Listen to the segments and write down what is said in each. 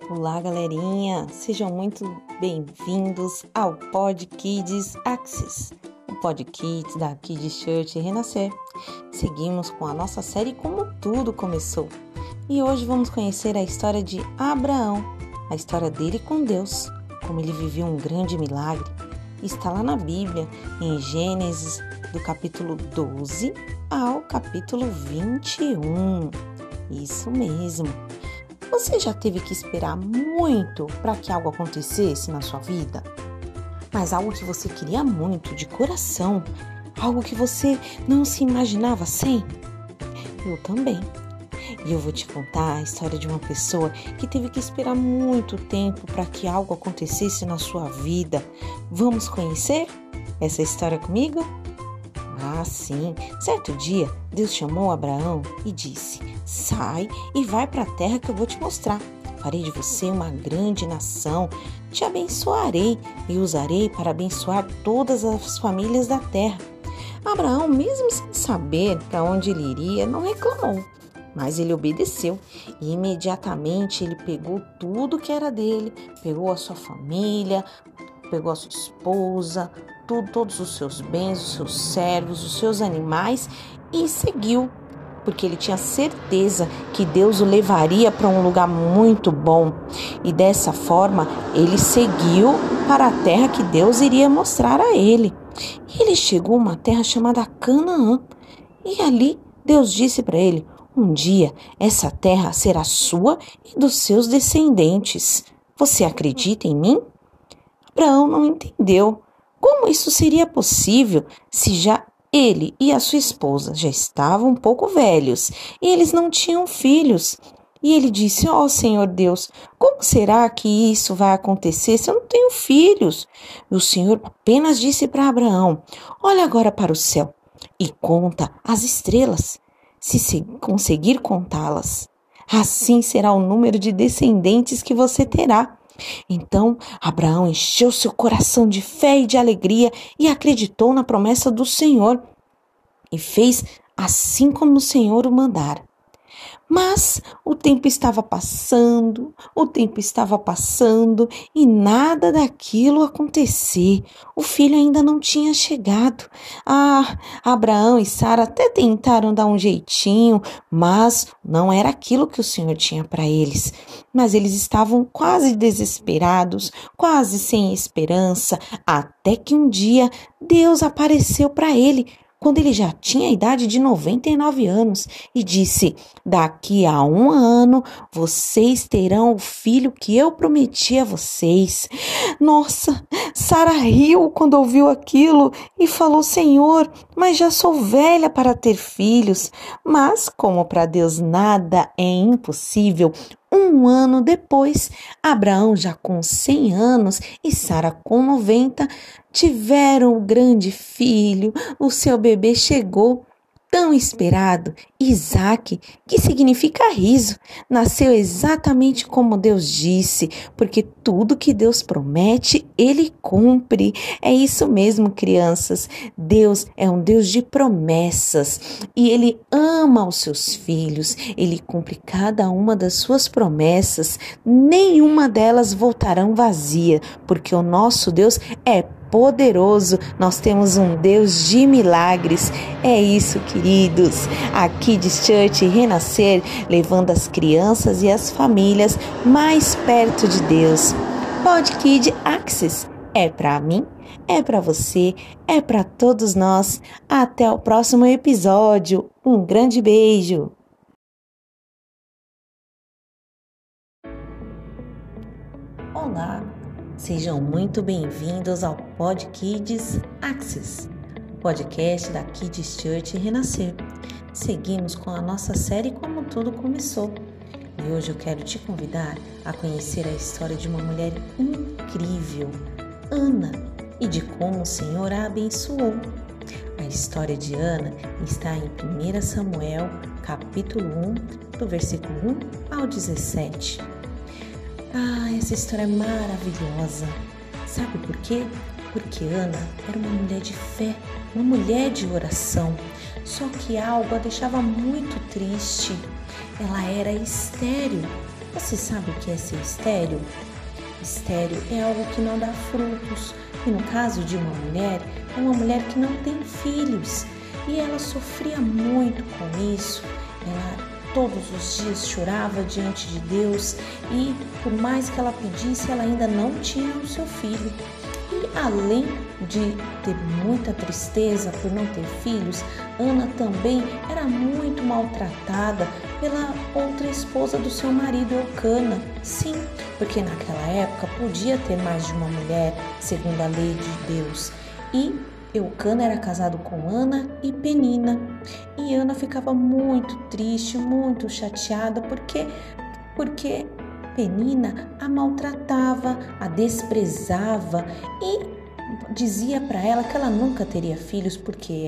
Olá, galerinha! Sejam muito bem-vindos ao Pod Kids Access, o Pod Kids da Kids Church Renascer. Seguimos com a nossa série Como Tudo Começou. E hoje vamos conhecer a história de Abraão, a história dele com Deus, como ele viveu um grande milagre. Está lá na Bíblia, em Gênesis, do capítulo 12 ao capítulo 21. Isso mesmo! Você já teve que esperar muito para que algo acontecesse na sua vida? Mas algo que você queria muito, de coração, algo que você não se imaginava sem? Eu também. E eu vou te contar a história de uma pessoa que teve que esperar muito tempo para que algo acontecesse na sua vida. Vamos conhecer essa história comigo? Ah, sim. Certo dia, Deus chamou Abraão e disse: sai e vai para a terra que eu vou te mostrar. Farei de você uma grande nação, te abençoarei e usarei para abençoar todas as famílias da terra. Abraão, mesmo sem saber para onde ele iria, não reclamou, mas ele obedeceu e imediatamente ele pegou tudo que era dele, pegou a sua família, pegou a sua esposa, todos os seus bens, os seus servos, os seus animais e seguiu, porque ele tinha certeza que Deus o levaria para um lugar muito bom. E dessa forma, ele seguiu para a terra que Deus iria mostrar a ele. E ele chegou a uma terra chamada Canaã. E ali, Deus disse para ele: um dia, essa terra será sua e dos seus descendentes. Você acredita em mim? Abraão não entendeu como isso seria possível se já ele e a sua esposa já estavam um pouco velhos e eles não tinham filhos. E ele disse: ó Senhor Deus, como será que isso vai acontecer se eu não tenho filhos? E o Senhor apenas disse para Abraão: olha agora para o céu e conta as estrelas, se conseguir contá-las. Assim será o número de descendentes que você terá. Então, Abraão encheu seu coração de fé e de alegria e acreditou na promessa do Senhor e fez assim como o Senhor o mandara. Mas o tempo estava passando e nada daquilo acontecer. O filho ainda não tinha chegado. Abraão e Sara até tentaram dar um jeitinho, mas não era aquilo que o Senhor tinha para eles. Mas eles estavam quase desesperados, quase sem esperança, até que um dia Deus apareceu para ele, quando ele já tinha a idade de 99 anos, e disse: daqui a 1 ano, vocês terão o filho que eu prometi a vocês. Nossa, Sara riu quando ouviu aquilo e falou: Senhor, mas já sou velha para ter filhos. Mas, como para Deus nada é impossível, 1 ano depois, Abraão, já com 100 anos, e Sara com 90, tiveram um grande filho. O seu bebê chegou, tão esperado, Isaque, que significa riso. Nasceu exatamente como Deus disse, porque tudo que Deus promete, Ele cumpre. É isso mesmo, crianças. Deus é um Deus de promessas e Ele ama os seus filhos. Ele cumpre cada uma das suas promessas. Nenhuma delas voltarão vazia, porque o nosso Deus é poderoso. Nós temos um Deus de milagres. É isso, queridos. A Kids Church Renascer, levando as crianças e as famílias mais perto de Deus. Pod Kids Access é para mim, é para você, é para todos nós. Até o próximo episódio. Um grande beijo. Olá. Sejam muito bem-vindos ao Pod Kids Access, podcast da Kids Church Renascer. Seguimos com a nossa série Como Tudo Começou. E hoje eu quero te convidar a conhecer a história de uma mulher incrível, Ana, e de como o Senhor a abençoou. A história de Ana está em 1 Samuel, capítulo 1, do versículo 1 ao 17. Essa história é maravilhosa. Sabe por quê? Porque Ana era uma mulher de fé, uma mulher de oração. Só que algo a deixava muito triste. Ela era estéril. Você sabe o que é ser estéril? Estéril é algo que não dá frutos. E no caso de uma mulher, é uma mulher que não tem filhos. E ela sofria muito com isso. Ela todos os dias chorava diante de Deus e por mais que ela pedisse, ela ainda não tinha o seu filho. E além de ter muita tristeza por não ter filhos, Ana também era muito maltratada pela outra esposa do seu marido, Eucana. Sim, porque naquela época podia ter mais de uma mulher, segundo a lei de Deus. E Eucana era casado com Ana e Penina. E Ana ficava muito triste, muito chateada, porque Penina a maltratava, a desprezava e dizia para ela que ela nunca teria filhos, porque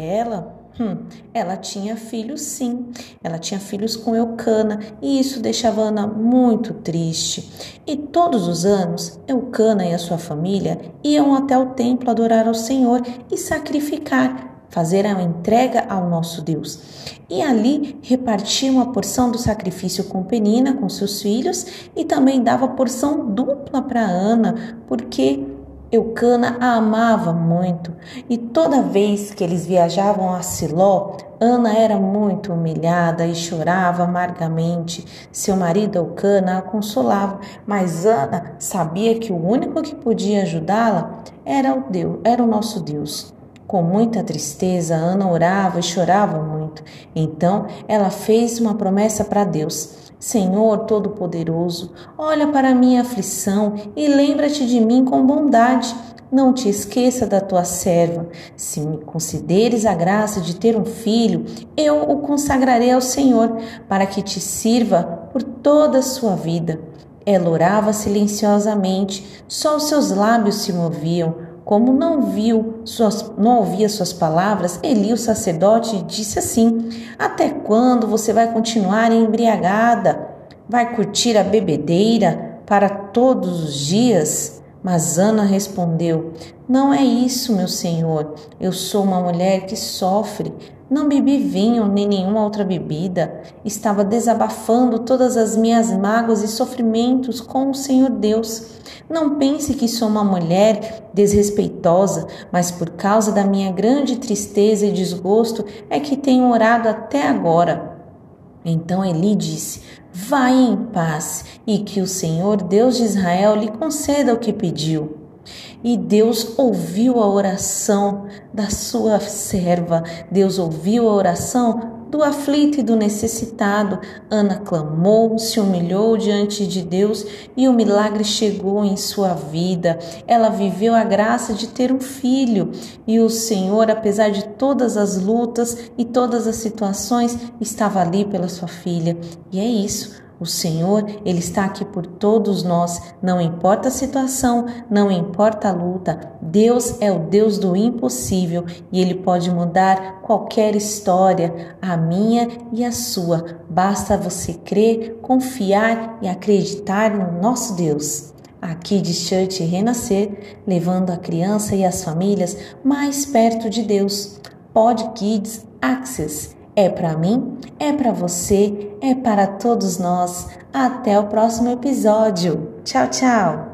ela tinha filhos sim, ela tinha filhos com Eucana e isso deixava Ana muito triste. E todos os anos, Eucana e a sua família iam até o templo adorar ao Senhor e sacrificar, fazer a entrega ao nosso Deus. E ali repartia uma porção do sacrifício com Penina, com seus filhos, e também dava porção dupla para Ana, porque Eucana a amava muito. E toda vez que eles viajavam a Siló, Ana era muito humilhada e chorava amargamente. Seu marido Eucana a consolava, mas Ana sabia que o único que podia ajudá-la era o nosso Deus. Com muita tristeza, Ana orava e chorava muito. Então, ela fez uma promessa para Deus. Senhor Todo-Poderoso, olha para a minha aflição e lembra-te de mim com bondade. Não te esqueça da tua serva. Se me concederes a graça de ter um filho, eu o consagrarei ao Senhor, para que te sirva por toda a sua vida. Ela orava silenciosamente, só os seus lábios se moviam. Como não ouvia suas palavras, Eli, o sacerdote, disse assim: até quando você vai continuar embriagada? Vai curtir a bebedeira para todos os dias? Mas Ana respondeu: não é isso, meu senhor. Eu sou uma mulher que sofre. Não bebi vinho nem nenhuma outra bebida. Estava desabafando todas as minhas mágoas e sofrimentos com o Senhor Deus. Não pense que sou uma mulher desrespeitosa, mas por causa da minha grande tristeza e desgosto é que tenho orado até agora. Então Eli disse: vai em paz e que o Senhor Deus de Israel lhe conceda o que pediu. E Deus ouviu a oração da sua serva, Deus ouviu a oração do aflito e do necessitado. Ana clamou, se humilhou diante de Deus e o milagre chegou em sua vida. Ela viveu a graça de ter um filho e o Senhor, apesar de todas as lutas e todas as situações, estava ali pela sua filha. E é isso. O Senhor, Ele está aqui por todos nós, não importa a situação, não importa a luta. Deus é o Deus do impossível e Ele pode mudar qualquer história, a minha e a sua. Basta você crer, confiar e acreditar no nosso Deus. Aqui de Church Renascer, levando a criança e as famílias mais perto de Deus. Pod Kids Access. É para mim, é para você, é para todos nós. Até o próximo episódio. Tchau, tchau!